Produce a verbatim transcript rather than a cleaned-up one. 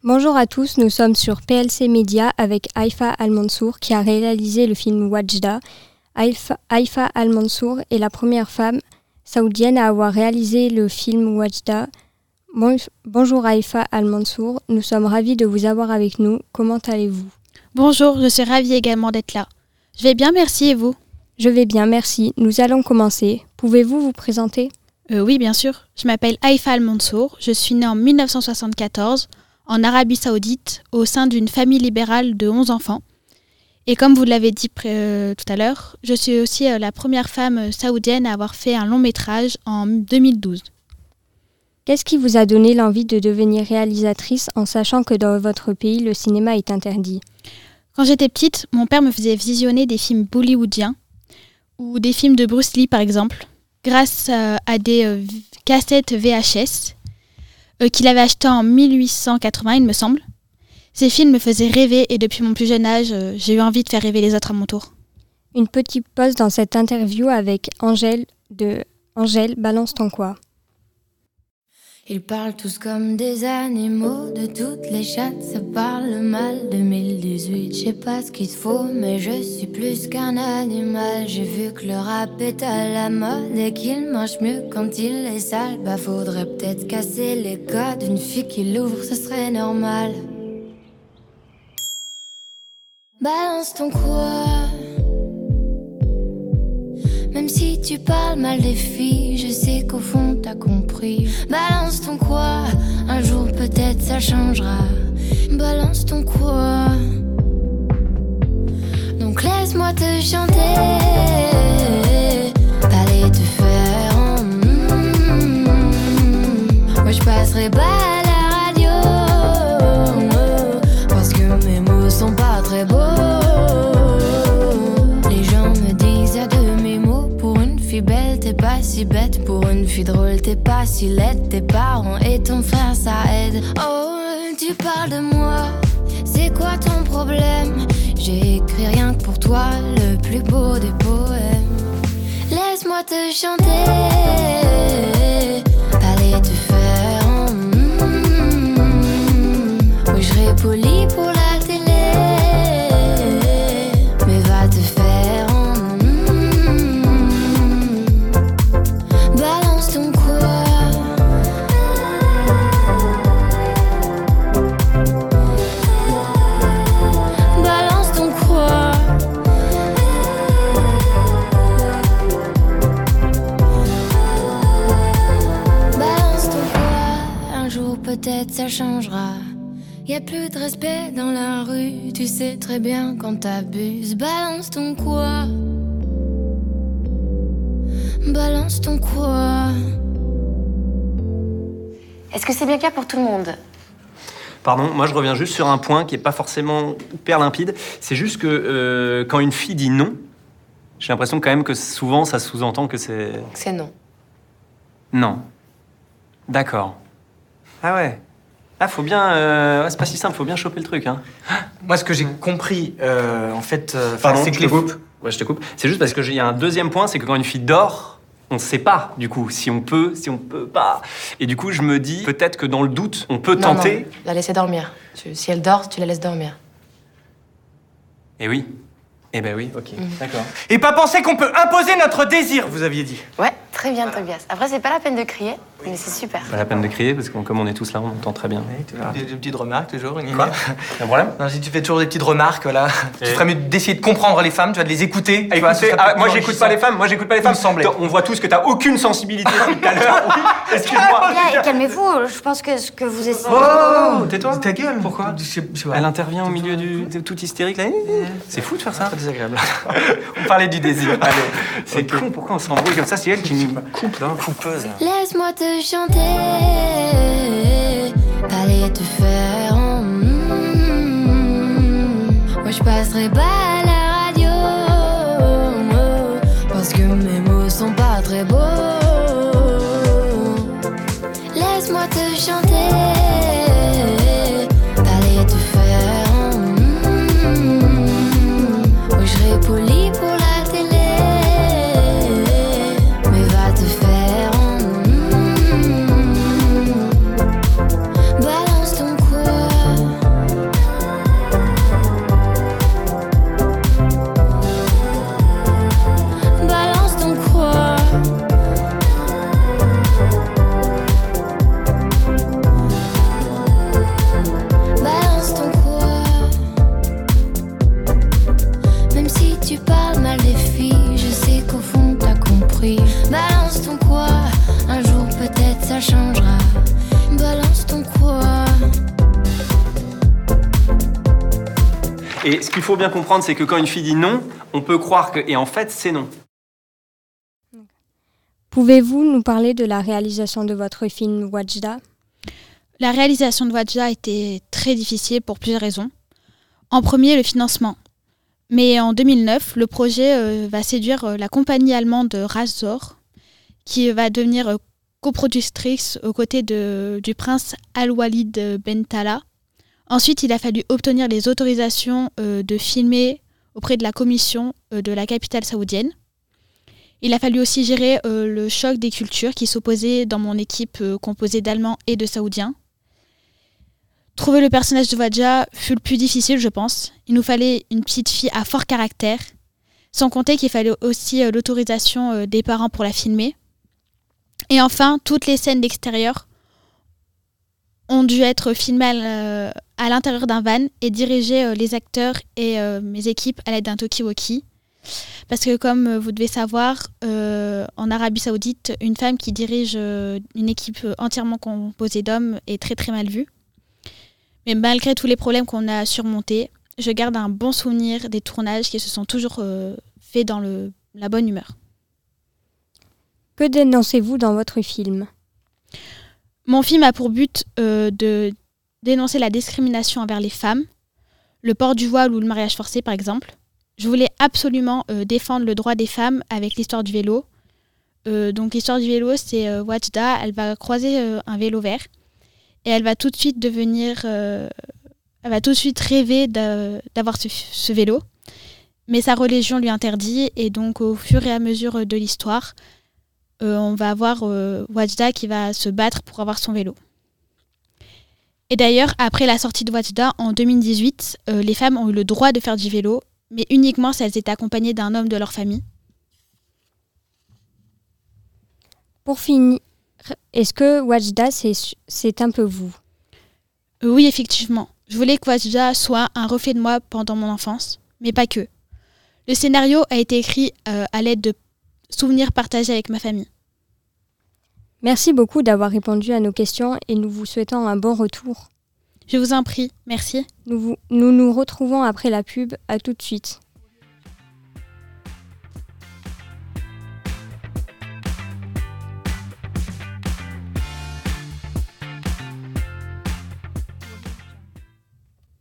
Bonjour à tous, nous sommes sur P L C Media avec Haifa Al-Mansour qui a réalisé le film Wajda. Haifa, Haifa Al-Mansour est la première femme saoudienne à avoir réalisé le film Wajda. Bon, bonjour Haifa Al-Mansour, nous sommes ravis de vous avoir avec nous. Comment allez-vous ? Bonjour, je suis ravie également d'être là. Je vais bien, merci, et vous ? Je vais bien, merci. Nous allons commencer. Pouvez-vous vous présenter ? euh, Oui, bien sûr. Je m'appelle Haifa Al-Mansour. Je suis née en dix-neuf cent soixante-quatorze en Arabie Saoudite au sein d'une famille libérale de onze enfants. Et comme vous l'avez dit euh, tout à l'heure, je suis aussi euh, la première femme saoudienne à avoir fait un long métrage en deux mille douze. Qu'est-ce qui vous a donné l'envie de devenir réalisatrice en sachant que dans votre pays, le cinéma est interdit ? Quand j'étais petite, mon père me faisait visionner des films bollywoodiens ou des films de Bruce Lee par exemple, grâce euh, à des euh, cassettes V H S euh, qu'il avait achetées en dix-huit cent quatre-vingts, il me semble. Ces films me faisaient rêver et depuis mon plus jeune âge, euh, j'ai eu envie de faire rêver les autres à mon tour. Une petite pause dans cette interview avec Angèle de Angèle, balance ton quoi ? Ils parlent tous comme des animaux, de toutes les chattes, ça parle mal. deux mille dix-huit, je sais pas ce qu'il faut, mais je suis plus qu'un animal. J'ai vu que le rap est à la mode et qu'il mange mieux quand il est sale. Bah faudrait peut-être casser les codes, une fille qui l'ouvre, ce serait normal. Balance ton quoi. Même si tu parles mal des filles, je sais qu'au fond t'as compris. Balance ton quoi, un jour peut-être ça changera. Balance ton quoi. Donc laisse-moi te chanter, allez te faire en mm, moi je passerai pas à la radio, parce que mes mots sont pas très beaux. Les gens me disent à demi-mot, pour une fille belle t'es pas si bête, pour une fille drôle t'es pas si laide. Tes parents et ton frère ça aide. Oh tu parles de moi, c'est quoi ton problème? J'ai écrit rien que pour toi le plus beau des poèmes. Laisse-moi te chanter, allez te faire en mm, oui je serai poli pour la télé, mais va te faire en mm, balance ton quoi. Balance ton quoi. Balance ton quoi. Un jour peut-être ça changera. Y a plus de respect dans la rue, tu sais très bien quand t'abuses. Balance ton quoi. Balance ton quoi. Est-ce que c'est bien clair pour tout le monde ? Pardon, moi je reviens juste sur un point qui n'est pas forcément hyper limpide. C'est juste que euh, quand une fille dit non, j'ai l'impression quand même que souvent ça sous-entend que c'est... C'est non. Non. D'accord. Ah ouais. Ah, faut bien... Euh... Ouais, c'est pas si simple, faut bien choper le truc, hein. Moi, ce que j'ai compris, euh, en fait... Euh, Pardon, c'est je que te les... coupe. Ouais, je te coupe. C'est juste parce qu'il y a un deuxième point, c'est que quand une fille dort, on ne sait pas, du coup, si on peut, si on peut pas. Et du coup, je me dis, peut-être que dans le doute, on peut Non, tenter... non, la laisser dormir. Tu- si elle dort, tu la laisses dormir. Eh oui. Eh ben oui, ok. D'accord. Et pas penser qu'on peut imposer notre désir, vous aviez dit. Ouais, très bien, Tobias. Après, c'est pas la peine de crier, mais c'est super. Pas la peine de crier, parce que comme on est tous là, on entend très bien. Des, des petites remarques, toujours. Une Quoi ? Un problème ? Non, si tu fais toujours des petites remarques, voilà. Tu ferais mieux d'essayer de comprendre les femmes, tu vas de les écouter. tu vois, ce Écoutez, serait ah, peut-être moi plus j'écoute pas enrichissant. les femmes, moi j'écoute pas les Il femmes. me semblait. On voit tous que t'as aucune sensibilité depuis tout à l'heure. Oui, excuse-moi. Bien, calmez-vous, je pense que ce que vous essayez... Oh, tais-toi. Ta gueule. Pourquoi Je sais- je sais pas. Elle intervient au milieu du de tout hystérique là. C'est fou de faire ça. Très désagréable. On parlait du désir. Allez, c'est con. Pourquoi on s'embrouille comme ça? C'est elle qui nous coupe là. Coupeuse. Laisse-moi te chanter, allez te faire en mm, moi je passerai pas à la radio, parce que mes mots sont pas très beaux. Laisse-moi te chanter, allez te faire en mm, moi je serai poli pour la télé, mais va te faire en mm, balance ton quoi. ce qu'il faut bien comprendre, c'est que quand une fille dit non, on peut croire que... Et en fait, c'est non. Pouvez-vous nous parler de la réalisation de votre film Wajda ? La réalisation de Wajda était très difficile pour plusieurs raisons. En premier, le financement. Mais en deux mille neuf, le projet euh, va séduire euh, la compagnie allemande Razor, qui va devenir euh, coproductrice aux côtés de, du prince Al-Walid Ben Talal. Ensuite, il a fallu obtenir les autorisations euh, de filmer auprès de la commission euh, de la capitale saoudienne. Il a fallu aussi gérer euh, le choc des cultures qui s'opposaient dans mon équipe euh, composée d'Allemands et de Saoudiens. Trouver le personnage de Wajda fut le plus difficile, je pense. Il nous fallait une petite fille à fort caractère, sans compter qu'il fallait aussi euh, l'autorisation euh, des parents pour la filmer. Et enfin, toutes les scènes d'extérieur ont dû être filmées à, l', à l'intérieur d'un van et diriger euh, les acteurs et euh, mes équipes à l'aide d'un talkie-walkie. Parce que comme vous devez savoir, euh, en Arabie Saoudite, une femme qui dirige euh, une équipe entièrement composée d'hommes est très très mal vue. Mais malgré tous les problèmes qu'on a surmontés, je garde un bon souvenir des tournages qui se sont toujours euh, faits dans le, la bonne humeur. Que dénoncez-vous dans votre film ? Mon film a pour but euh, de dénoncer la discrimination envers les femmes, le port du voile ou le mariage forcé par exemple. Je voulais absolument euh, défendre le droit des femmes avec l'histoire du vélo. Euh, donc l'histoire du vélo, c'est euh, Wajda, elle va croiser euh, un vélo vert et elle va tout de suite devenir, euh, elle va tout de suite rêver d'a, d'avoir ce, ce vélo. Mais sa religion lui interdit et donc au fur et à mesure de l'histoire, euh, on va avoir euh, Wajda qui va se battre pour avoir son vélo. Et d'ailleurs, après la sortie de Wajda en deux mille dix-huit, euh, les femmes ont eu le droit de faire du vélo, mais uniquement si elles étaient accompagnées d'un homme de leur famille. Pour finir, est-ce que Wajda, c'est, c'est un peu vous ? euh, Oui, effectivement. Je voulais que Wajda soit un reflet de moi pendant mon enfance, mais pas que. Le scénario a été écrit euh, à l'aide de souvenirs partagés avec ma famille. Merci beaucoup d'avoir répondu à nos questions et nous vous souhaitons un bon retour. Je vous en prie, merci. Nous vous, nous, nous retrouvons après la pub, à tout de suite.